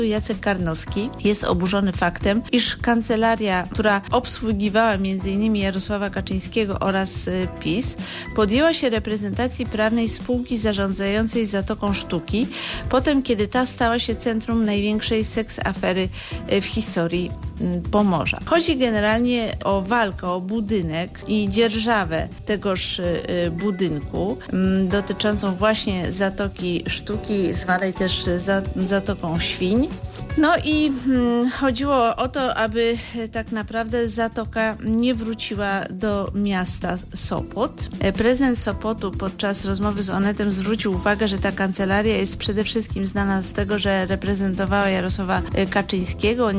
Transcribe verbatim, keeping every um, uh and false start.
Jacek Karnowski jest oburzony faktem, iż kancelaria, która obsługiwała między innymi Jarosława Kaczyńskiego oraz PiS, podjęła się reprezentacji prawnej spółki zarządzającej Zatoką Sztuki, potem kiedy ta stała się centrum największej seks-afery w historii Pomorza. Chodzi generalnie o walkę o budynek i dzierżawę tegoż budynku dotyczącą właśnie Zatoki Sztuki, zwanej też Zatoką Świń. No i hmm, chodziło o to, aby tak naprawdę Zatoka nie wróciła do miasta Sopot. Prezydent Sopotu podczas rozmowy z Onetem zwrócił uwagę, że ta kancelaria jest przede wszystkim znana z tego, że reprezentowała Jarosława Kaczyńskiego.